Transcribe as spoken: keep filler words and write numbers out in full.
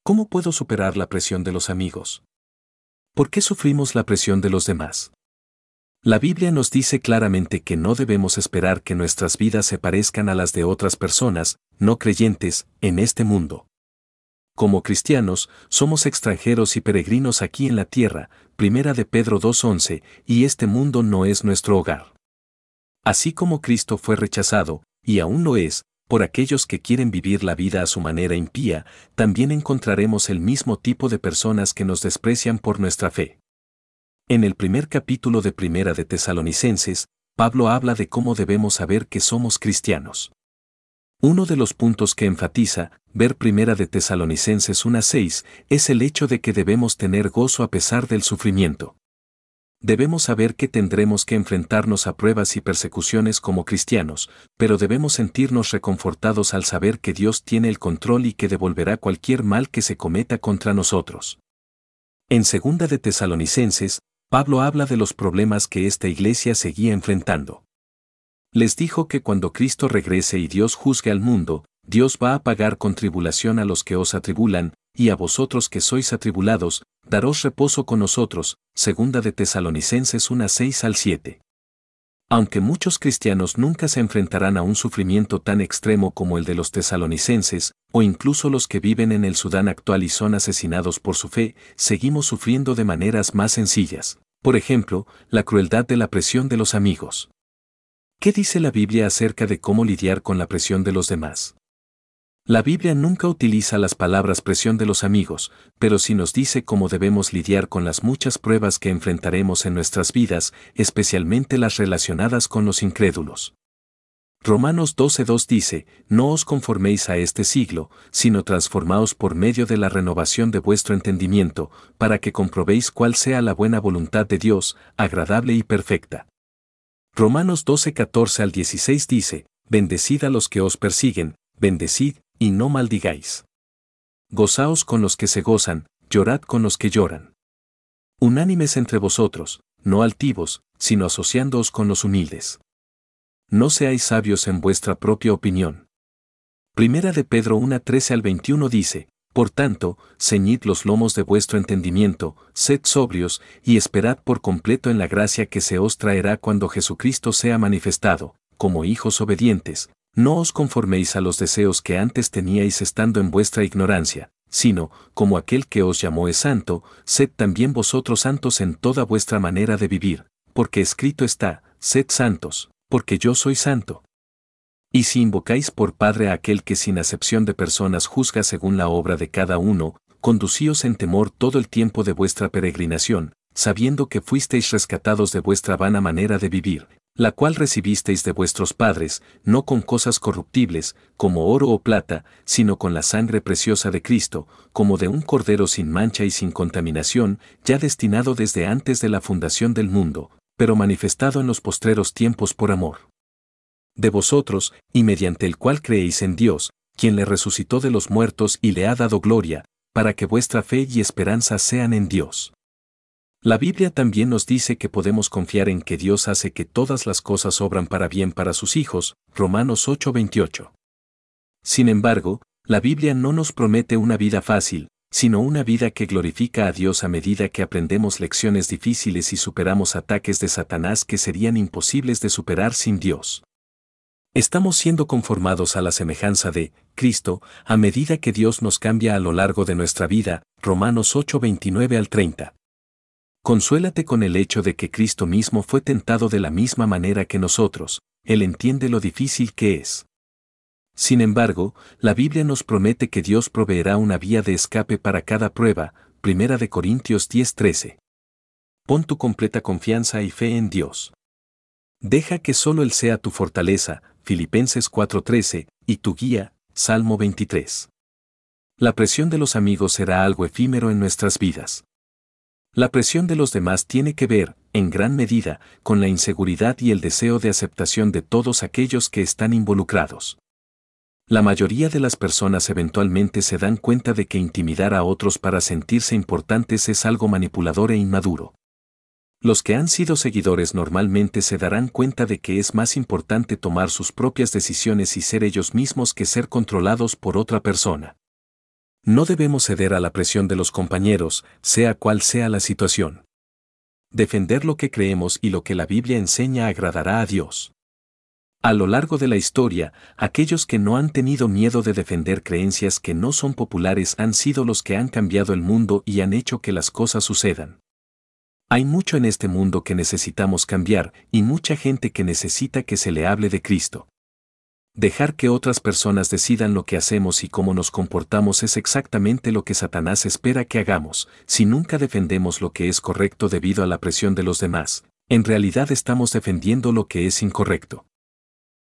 ¿Cómo puedo superar la presión de los amigos? ¿Por qué sufrimos la presión de los demás? La Biblia nos dice claramente que no debemos esperar que nuestras vidas se parezcan a las de otras personas, no creyentes, en este mundo. Como cristianos, somos extranjeros y peregrinos aquí en la tierra, Primera de Pedro dos once, y este mundo no es nuestro hogar. Así como Cristo fue rechazado, y aún lo es, por aquellos que quieren vivir la vida a su manera impía, también encontraremos el mismo tipo de personas que nos desprecian por nuestra fe. En el primer capítulo de Primera de Tesalonicenses, Pablo habla de cómo debemos saber que somos cristianos. Uno de los puntos que enfatiza, ver Primera de Tesalonicenses uno seis, es el hecho de que debemos tener gozo a pesar del sufrimiento. Debemos saber que tendremos que enfrentarnos a pruebas y persecuciones como cristianos, pero debemos sentirnos reconfortados al saber que Dios tiene el control y que devolverá cualquier mal que se cometa contra nosotros. En Segunda de Tesalonicenses, Pablo habla de los problemas que esta iglesia seguía enfrentando. Les dijo que cuando Cristo regrese y Dios juzgue al mundo, Dios va a pagar con tribulación a los que os atribulan, y a vosotros que sois atribulados, daros reposo con nosotros. Segunda de Tesalonicenses uno seis al siete. Aunque muchos cristianos nunca se enfrentarán a un sufrimiento tan extremo como el de los tesalonicenses, o incluso los que viven en el Sudán actual y son asesinados por su fe, seguimos sufriendo de maneras más sencillas. Por ejemplo, la crueldad de la presión de los amigos. ¿Qué dice la Biblia acerca de cómo lidiar con la presión de los demás? La Biblia nunca utiliza las palabras presión de los amigos, pero sí nos dice cómo debemos lidiar con las muchas pruebas que enfrentaremos en nuestras vidas, especialmente las relacionadas con los incrédulos. Romanos doce dos dice, no os conforméis a este siglo, sino transformaos por medio de la renovación de vuestro entendimiento, para que comprobéis cuál sea la buena voluntad de Dios, agradable y perfecta. Romanos doce catorce al dieciséis dice, bendecid a los que os persiguen, bendecid, y no maldigáis. Gozaos con los que se gozan, llorad con los que lloran. Unánimes entre vosotros, no altivos, sino asociándoos con los humildes. No seáis sabios en vuestra propia opinión. Primera de Pedro uno trece al veintiuno dice, por tanto, ceñid los lomos de vuestro entendimiento, sed sobrios, y esperad por completo en la gracia que se os traerá cuando Jesucristo sea manifestado, como hijos obedientes. No os conforméis a los deseos que antes teníais estando en vuestra ignorancia, sino, como aquel que os llamó es santo, sed también vosotros santos en toda vuestra manera de vivir, porque escrito está, sed santos, porque yo soy santo. Y si invocáis por Padre a aquel que sin acepción de personas juzga según la obra de cada uno, conducíos en temor todo el tiempo de vuestra peregrinación, sabiendo que fuisteis rescatados de vuestra vana manera de vivir, la cual recibisteis de vuestros padres, no con cosas corruptibles, como oro o plata, sino con la sangre preciosa de Cristo, como de un cordero sin mancha y sin contaminación, ya destinado desde antes de la fundación del mundo, pero manifestado en los postreros tiempos por amor de vosotros, y mediante el cual creéis en Dios, quien le resucitó de los muertos y le ha dado gloria, para que vuestra fe y esperanza sean en Dios. La Biblia también nos dice que podemos confiar en que Dios hace que todas las cosas obran para bien para sus hijos, Romanos ocho veintiocho. Sin embargo, la Biblia no nos promete una vida fácil, sino una vida que glorifica a Dios a medida que aprendemos lecciones difíciles y superamos ataques de Satanás que serían imposibles de superar sin Dios. Estamos siendo conformados a la semejanza de Cristo a medida que Dios nos cambia a lo largo de nuestra vida, Romanos ocho veintinueve al treinta. Consuélate con el hecho de que Cristo mismo fue tentado de la misma manera que nosotros, Él entiende lo difícil que es. Sin embargo, la Biblia nos promete que Dios proveerá una vía de escape para cada prueba, Primera de Corintios diez trece. Pon tu completa confianza y fe en Dios. Deja que solo Él sea tu fortaleza, Filipenses cuatro trece, y tu guía, Salmo veintitrés. La presión de los amigos será algo efímero en nuestras vidas. La presión de los demás tiene que ver, en gran medida, con la inseguridad y el deseo de aceptación de todos aquellos que están involucrados. La mayoría de las personas eventualmente se dan cuenta de que intimidar a otros para sentirse importantes es algo manipulador e inmaduro. Los que han sido seguidores normalmente se darán cuenta de que es más importante tomar sus propias decisiones y ser ellos mismos que ser controlados por otra persona. No debemos ceder a la presión de los compañeros, sea cual sea la situación. Defender lo que creemos y lo que la Biblia enseña agradará a Dios. A lo largo de la historia, aquellos que no han tenido miedo de defender creencias que no son populares han sido los que han cambiado el mundo y han hecho que las cosas sucedan. Hay mucho en este mundo que necesitamos cambiar y mucha gente que necesita que se le hable de Cristo. Dejar que otras personas decidan lo que hacemos y cómo nos comportamos es exactamente lo que Satanás espera que hagamos. Si nunca defendemos lo que es correcto debido a la presión de los demás, en realidad estamos defendiendo lo que es incorrecto.